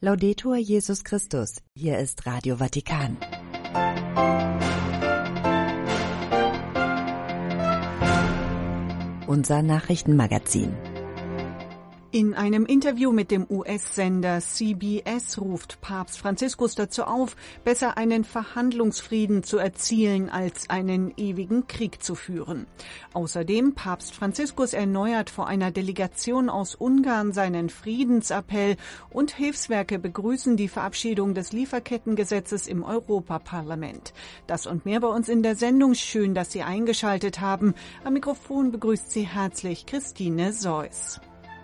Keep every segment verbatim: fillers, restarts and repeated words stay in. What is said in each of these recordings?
Laudetur Jesus Christus. Hier ist Radio Vatikan. Unser Nachrichtenmagazin. In einem Interview mit dem U S-Sender C B S ruft Papst Franziskus dazu auf, besser einen Verhandlungsfrieden zu erzielen, als einen ewigen Krieg zu führen. Außerdem Papst Franziskus erneuert vor einer Delegation aus Ungarn seinen Friedensappell und Hilfswerke begrüßen die Verabschiedung des Lieferkettengesetzes im Europaparlament. Das und mehr bei uns in der Sendung. Schön, dass Sie eingeschaltet haben. Am Mikrofon begrüßt Sie herzlich Christine Seuss.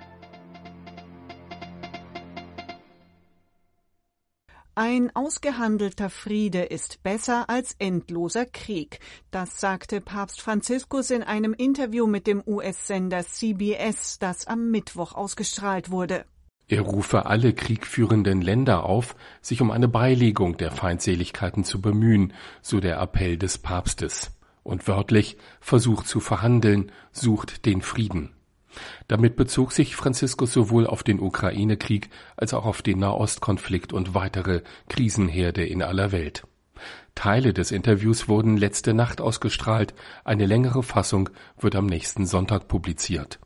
Ein ausgehandelter Friede ist besser als endloser Krieg. Das sagte Papst Franziskus in einem Interview mit dem U S-Sender C B S, das am Mittwoch ausgestrahlt wurde. Er rufe alle kriegführenden Länder auf, sich um eine Beilegung der Feindseligkeiten zu bemühen, so der Appell des Papstes. Und wörtlich, versucht zu verhandeln, sucht den Frieden. Damit bezog sich Franziskus sowohl auf den Ukraine-Krieg als auch auf den Nahostkonflikt und weitere Krisenherde in aller Welt. Teile des Interviews wurden letzte Nacht ausgestrahlt, eine längere Fassung wird am nächsten Sonntag publiziert.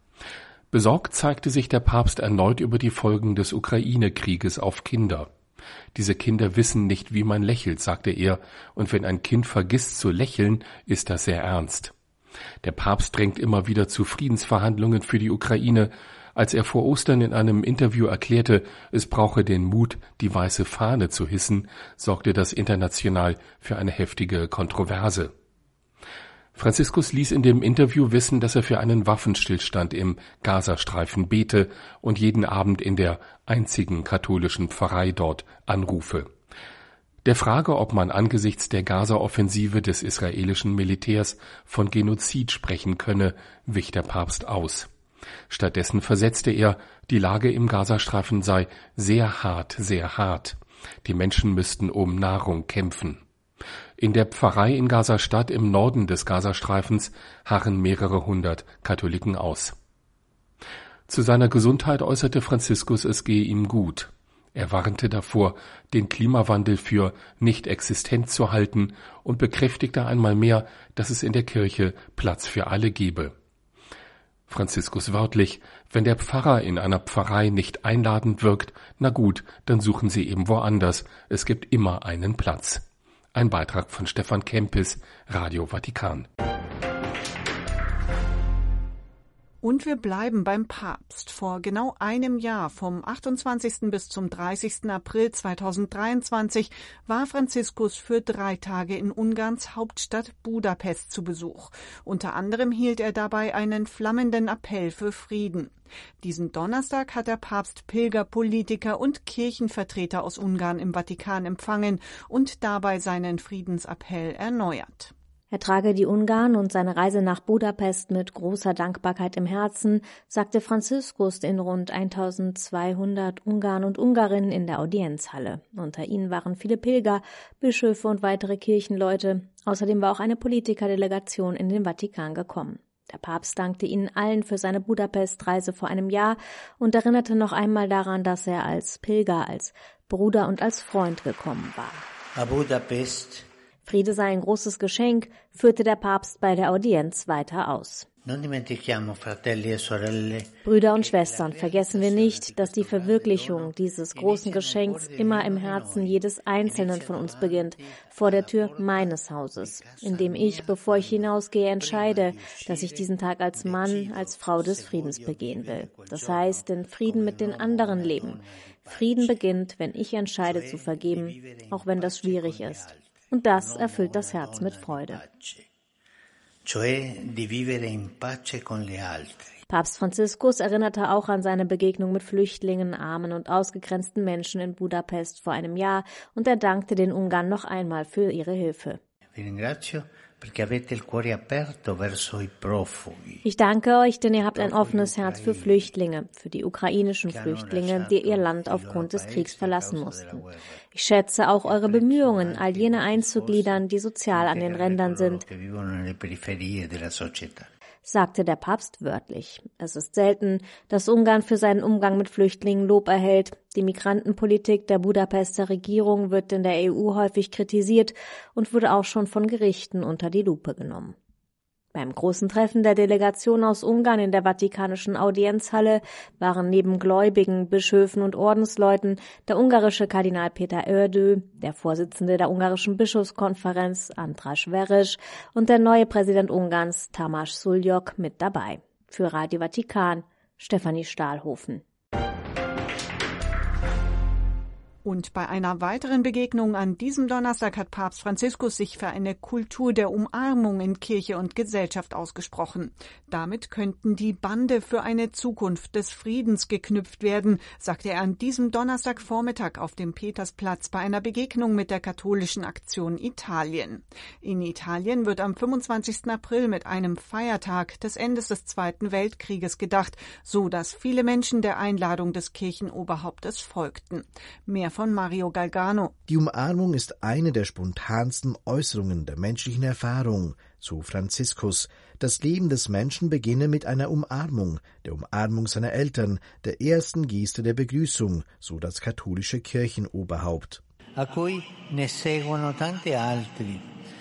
Besorgt zeigte sich der Papst erneut über die Folgen des Ukraine-Krieges auf Kinder. Diese Kinder wissen nicht, wie man lächelt, sagte er, und wenn ein Kind vergisst zu lächeln, ist das sehr ernst. Der Papst drängt immer wieder zu Friedensverhandlungen für die Ukraine. Als er vor Ostern in einem Interview erklärte, es brauche den Mut, die weiße Fahne zu hissen, sorgte das international für eine heftige Kontroverse. Franziskus ließ in dem Interview wissen, dass er für einen Waffenstillstand im Gazastreifen bete und jeden Abend in der einzigen katholischen Pfarrei dort anrufe. Der Frage, ob man angesichts der Gaza-Offensive des israelischen Militärs von Genozid sprechen könne, wich der Papst aus. Stattdessen versetzte er, die Lage im Gazastreifen sei sehr hart, sehr hart. Die Menschen müssten um Nahrung kämpfen. In der Pfarrei in Gaza-Stadt im Norden des Gazastreifens harren mehrere hundert Katholiken aus. Zu seiner Gesundheit äußerte Franziskus, es gehe ihm gut. Er warnte davor, den Klimawandel für nicht existent zu halten und bekräftigte einmal mehr, dass es in der Kirche Platz für alle gebe. Franziskus wörtlich, wenn der Pfarrer in einer Pfarrei nicht einladend wirkt, na gut, dann suchen Sie eben woanders, es gibt immer einen Platz. Ein Beitrag von Stefan Kempis, Radio Vatikan. Und wir bleiben beim Papst. Vor genau einem Jahr, vom achtundzwanzigsten bis zum dreißigsten April zweitausenddreiundzwanzig, war Franziskus für drei Tage in Ungarns Hauptstadt Budapest zu Besuch. Unter anderem hielt er dabei einen flammenden Appell für Frieden. Diesen Donnerstag hat der Papst Pilger, Politiker und Kirchenvertreter aus Ungarn im Vatikan empfangen und dabei seinen Friedensappell erneuert. Er trage die Ungarn und seine Reise nach Budapest mit großer Dankbarkeit im Herzen, sagte Franziskus in rund eintausendzweihundert Ungarn und Ungarinnen in der Audienzhalle. Unter ihnen waren viele Pilger, Bischöfe und weitere Kirchenleute. Außerdem war auch eine Politikerdelegation in den Vatikan gekommen. Der Papst dankte ihnen allen für seine Budapest-Reise vor einem Jahr und erinnerte noch einmal daran, dass er als Pilger, als Bruder und als Freund gekommen war. A Budapest. Friede sei ein großes Geschenk, führte der Papst bei der Audienz weiter aus. Brüder und Schwestern, vergessen wir nicht, dass die Verwirklichung dieses großen Geschenks immer im Herzen jedes Einzelnen von uns beginnt, vor der Tür meines Hauses, indem ich, bevor ich hinausgehe, entscheide, dass ich diesen Tag als Mann, als Frau des Friedens begehen will. Das heißt, den Frieden mit den anderen leben. Frieden beginnt, wenn ich entscheide zu vergeben, auch wenn das schwierig ist. Und das erfüllt das Herz mit Freude. Papst Franziskus erinnerte auch an seine Begegnung mit Flüchtlingen, armen und ausgegrenzten Menschen in Budapest vor einem Jahr und er dankte den Ungarn noch einmal für ihre Hilfe. Ich danke euch, denn ihr habt ein offenes Herz für Flüchtlinge, für die ukrainischen Flüchtlinge, die ihr Land aufgrund des Kriegs verlassen mussten. Ich schätze auch eure Bemühungen, all jene einzugliedern, die sozial an den Rändern sind. sagte der Papst wörtlich. Es ist selten, dass Ungarn für seinen Umgang mit Flüchtlingen Lob erhält. Die Migrantenpolitik der Budapester Regierung wird in der E U häufig kritisiert und wurde auch schon von Gerichten unter die Lupe genommen. Beim großen Treffen der Delegation aus Ungarn in der Vatikanischen Audienzhalle waren neben Gläubigen, Bischöfen und Ordensleuten der ungarische Kardinal Péter Erdő, der Vorsitzende der ungarischen Bischofskonferenz András Veres und der neue Präsident Ungarns Tamás Sullyok mit dabei. Für Radio Vatikan, Stefanie Stahlhofen. Und bei einer weiteren Begegnung an diesem Donnerstag hat Papst Franziskus sich für eine Kultur der Umarmung in Kirche und Gesellschaft ausgesprochen. Damit könnten die Bande für eine Zukunft des Friedens geknüpft werden, sagte er an diesem Donnerstagvormittag auf dem Petersplatz bei einer Begegnung mit der katholischen Aktion Italien. In Italien wird am fünfundzwanzigsten April mit einem Feiertag des Endes des Zweiten Weltkrieges gedacht, so dass viele Menschen der Einladung des Kirchenoberhauptes folgten. Mehr von Mario Galgano. Die Umarmung ist eine der spontansten Äußerungen der menschlichen Erfahrung, so Franziskus. Das Leben des Menschen beginne mit einer Umarmung, der Umarmung seiner Eltern, der ersten Geste der Begrüßung, so das katholische Kirchenoberhaupt. A cui ne seguono tante altri.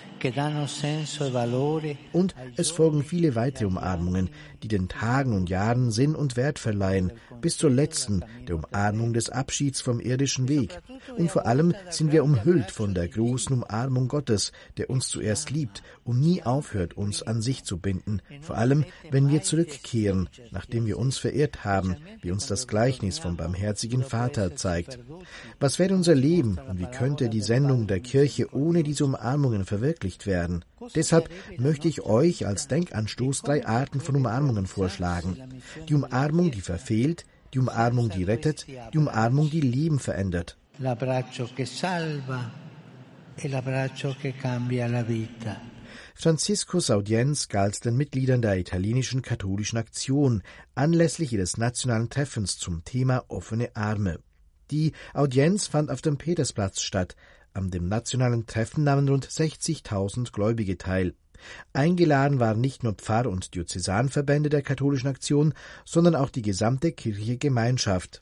Und es folgen viele weitere Umarmungen, die den Tagen und Jahren Sinn und Wert verleihen, bis zur letzten, der Umarmung des Abschieds vom irdischen Weg. Und vor allem sind wir umhüllt von der großen Umarmung Gottes, der uns zuerst liebt und nie aufhört, uns an sich zu binden. Vor allem, wenn wir zurückkehren, nachdem wir uns verehrt haben, wie uns das Gleichnis vom barmherzigen Vater zeigt. Was wäre unser Leben und wie könnte die Sendung der Kirche ohne diese Umarmungen verwirklicht werden? Deshalb möchte ich euch als Denkanstoß drei Arten von Umarmungen vorschlagen. Die Umarmung, die verfehlt, die Umarmung, die rettet, die Umarmung, die Leben verändert. L'abbraccio che salva e l'abbraccio che cambia la vita. Franziskus Audienz galt den Mitgliedern der italienischen katholischen Aktion anlässlich ihres nationalen Treffens zum Thema offene Arme. Die Audienz fand auf dem Petersplatz statt. An dem nationalen Treffen nahmen rund sechzigtausend Gläubige teil. Eingeladen waren nicht nur Pfarr- und Diözesanverbände der katholischen Aktion, sondern auch die gesamte kirchliche Gemeinschaft.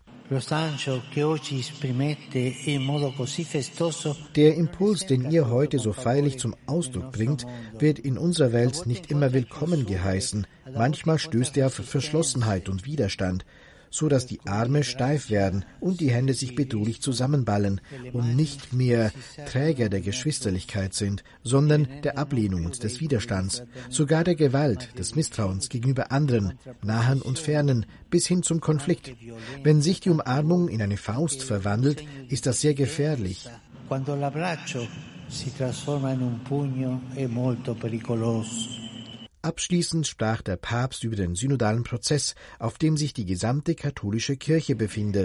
Der Impuls, den ihr heute so feierlich zum Ausdruck bringt, wird in unserer Welt nicht immer willkommen geheißen. Manchmal stößt er auf Verschlossenheit und Widerstand, so dass die Arme steif werden und die Hände sich bedrohlich zusammenballen und nicht mehr Träger der Geschwisterlichkeit sind, sondern der Ablehnung und des Widerstands, sogar der Gewalt, des Misstrauens gegenüber anderen, nahen und fernen, bis hin zum Konflikt. Wenn sich die Umarmung in eine Faust verwandelt, ist das sehr gefährlich. Quando l'abbraccio si trasforma in un pugno è molto pericoloso. Abschließend sprach der Papst über den synodalen Prozess, auf dem sich die gesamte katholische Kirche befinde.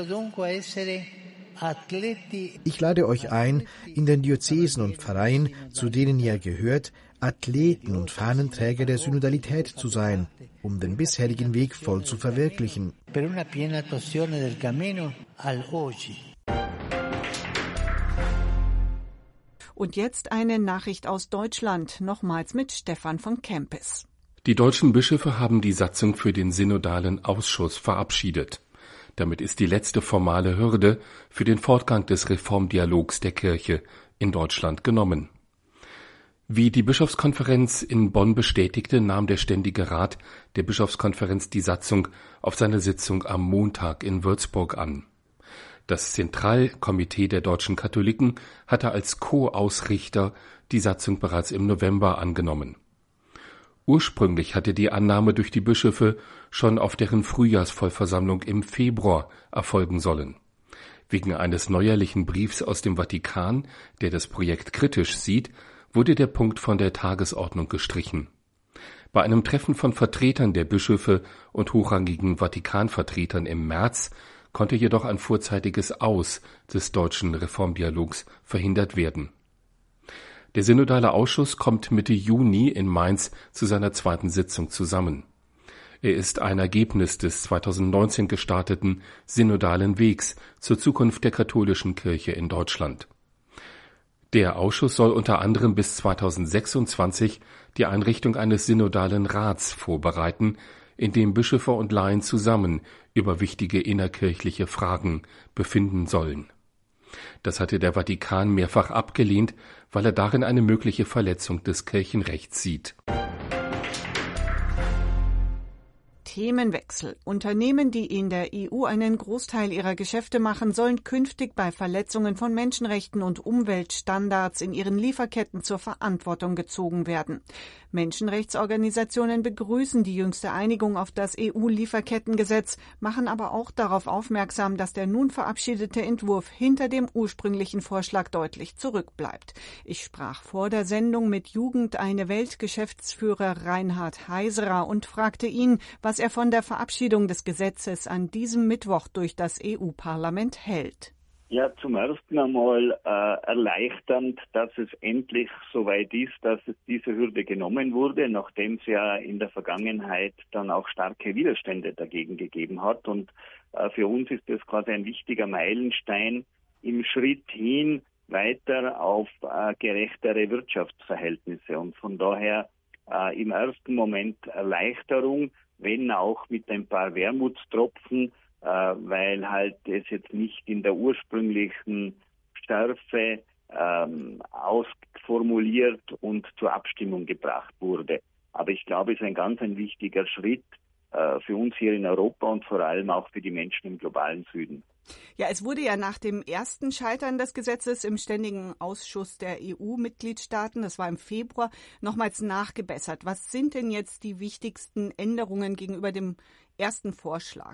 Ich lade euch ein, in den Diözesen und Pfarreien, zu denen ihr gehört, Athleten und Fahnenträger der Synodalität zu sein, um den bisherigen Weg voll zu verwirklichen. Und jetzt eine Nachricht aus Deutschland, nochmals mit Stefan von Kempis. Die deutschen Bischöfe haben die Satzung für den synodalen Ausschuss verabschiedet. Damit ist die letzte formale Hürde für den Fortgang des Reformdialogs der Kirche in Deutschland genommen. Wie die Bischofskonferenz in Bonn bestätigte, nahm der Ständige Rat der Bischofskonferenz die Satzung auf seiner Sitzung am Montag in Würzburg an. Das Zentralkomitee der deutschen Katholiken hatte als Co-Ausrichter die Satzung bereits im November angenommen. Ursprünglich hatte die Annahme durch die Bischöfe schon auf deren Frühjahrsvollversammlung im Februar erfolgen sollen. Wegen eines neuerlichen Briefs aus dem Vatikan, der das Projekt kritisch sieht, wurde der Punkt von der Tagesordnung gestrichen. Bei einem Treffen von Vertretern der Bischöfe und hochrangigen Vatikanvertretern im März konnte jedoch ein vorzeitiges Aus des deutschen Reformdialogs verhindert werden. Der Synodale Ausschuss kommt Mitte Juni in Mainz zu seiner zweiten Sitzung zusammen. Er ist ein Ergebnis des zweitausendneunzehn gestarteten Synodalen Wegs zur Zukunft der katholischen Kirche in Deutschland. Der Ausschuss soll unter anderem bis zweitausendsechsundzwanzig die Einrichtung eines synodalen Rats vorbereiten, in dem Bischöfe und Laien zusammen über wichtige innerkirchliche Fragen befinden sollen. Das hatte der Vatikan mehrfach abgelehnt, weil er darin eine mögliche Verletzung des Kirchenrechts sieht. Themenwechsel. Unternehmen, die in der E U einen Großteil ihrer Geschäfte machen, sollen künftig bei Verletzungen von Menschenrechten und Umweltstandards in ihren Lieferketten zur Verantwortung gezogen werden. Menschenrechtsorganisationen begrüßen die jüngste Einigung auf das E U-Lieferkettengesetz, machen aber auch darauf aufmerksam, dass der nun verabschiedete Entwurf hinter dem ursprünglichen Vorschlag deutlich zurückbleibt. Ich sprach vor der Sendung mit Jugend eine Welt-Geschäftsführer Reinhard Heiserer und fragte ihn, was er von der Verabschiedung des Gesetzes an diesem Mittwoch durch das E U-Parlament hält. Ja, zum ersten einmal äh, erleichternd, dass es endlich soweit ist, dass es diese Hürde genommen wurde, nachdem es ja in der Vergangenheit dann auch starke Widerstände dagegen gegeben hat. Und äh, für uns ist das quasi ein wichtiger Meilenstein im Schritt hin weiter auf äh, gerechtere Wirtschaftsverhältnisse. Und von daher äh, im ersten Moment Erleichterung, wenn auch mit ein paar Wermutstropfen, äh, weil halt es jetzt nicht in der ursprünglichen Schärfe ähm, ausformuliert und zur Abstimmung gebracht wurde. Aber ich glaube, es ist ein ganz ein wichtiger Schritt äh, für uns hier in Europa und vor allem auch für die Menschen im globalen Süden. Ja, es wurde ja nach dem ersten Scheitern des Gesetzes im Ständigen Ausschuss der E U-Mitgliedstaaten, das war im Februar, nochmals nachgebessert. Was sind denn jetzt die wichtigsten Änderungen gegenüber dem ersten Vorschlag?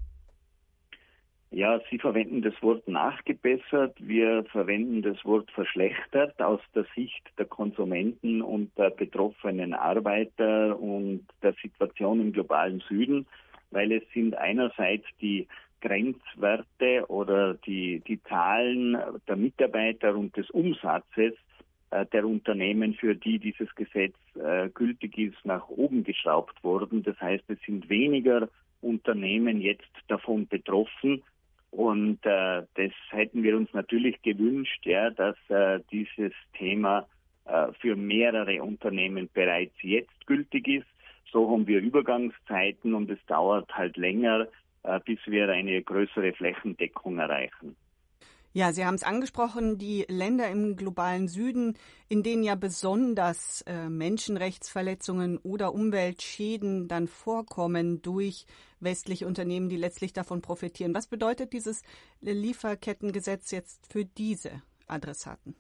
Ja, Sie verwenden das Wort nachgebessert, wir verwenden das Wort verschlechtert aus der Sicht der Konsumenten und der betroffenen Arbeiter und der Situation im globalen Süden, weil es sind einerseits die Grenzwerte oder die, die Zahlen der Mitarbeiter und des Umsatzes äh, der Unternehmen, für die dieses Gesetz äh, gültig ist, nach oben geschraubt worden. Das heißt, es sind weniger Unternehmen jetzt davon betroffen. Und äh, das hätten wir uns natürlich gewünscht, ja, dass äh, dieses Thema äh, für mehrere Unternehmen bereits jetzt gültig ist. So haben wir Übergangszeiten und es dauert halt länger, äh, bis wir eine größere Flächendeckung erreichen. Ja, Sie haben es angesprochen, die Länder im globalen Süden, in denen ja besonders äh, Menschenrechtsverletzungen oder Umweltschäden dann vorkommen durch westliche Unternehmen, die letztlich davon profitieren. Was bedeutet dieses Lieferkettengesetz jetzt für diese Adressaten?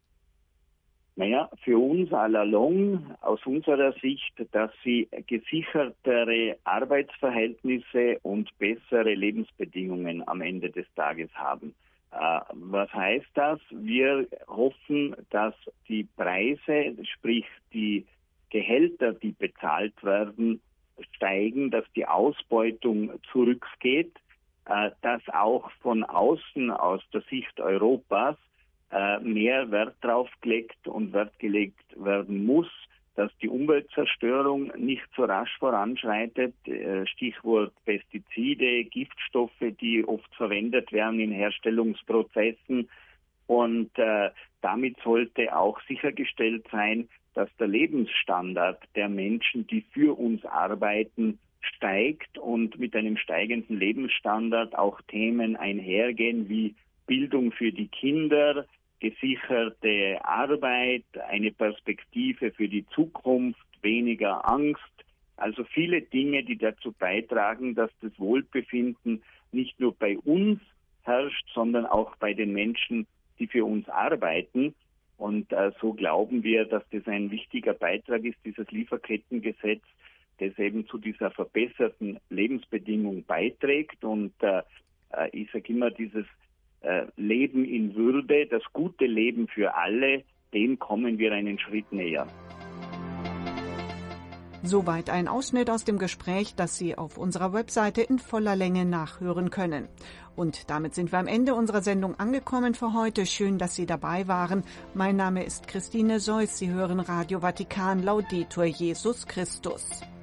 Naja, für uns allalong, aus unserer Sicht, dass sie gesichertere Arbeitsverhältnisse und bessere Lebensbedingungen am Ende des Tages haben. Äh, was heißt das? Wir hoffen, dass die Preise, sprich die Gehälter, die bezahlt werden, steigen, dass die Ausbeutung zurückgeht, äh, dass auch von außen, aus der Sicht Europas, äh, mehr Wert drauf gelegt und Wert gelegt werden muss, dass die Umweltzerstörung nicht so rasch voranschreitet. Äh, Stichwort Pestizide, Giftstoffe, die oft verwendet werden in Herstellungsprozessen. Und äh, damit sollte auch sichergestellt sein, dass der Lebensstandard der Menschen, die für uns arbeiten, steigt und mit einem steigenden Lebensstandard auch Themen einhergehen wie Bildung für die Kinder, gesicherte Arbeit, eine Perspektive für die Zukunft, weniger Angst. Also viele Dinge, die dazu beitragen, dass das Wohlbefinden nicht nur bei uns herrscht, sondern auch bei den Menschen, die für uns arbeiten. Und äh, so glauben wir, dass das ein wichtiger Beitrag ist, dieses Lieferkettengesetz, das eben zu dieser verbesserten Lebensbedingung beiträgt. Und äh, ich sage immer, dieses äh, Leben in Würde, das gute Leben für alle, dem kommen wir einen Schritt näher. Soweit ein Ausschnitt aus dem Gespräch, das Sie auf unserer Webseite in voller Länge nachhören können. Und damit sind wir am Ende unserer Sendung angekommen für heute. Schön, dass Sie dabei waren. Mein Name ist Christine Seuss. Sie hören Radio Vatikan. Laudetur Jesus Christus.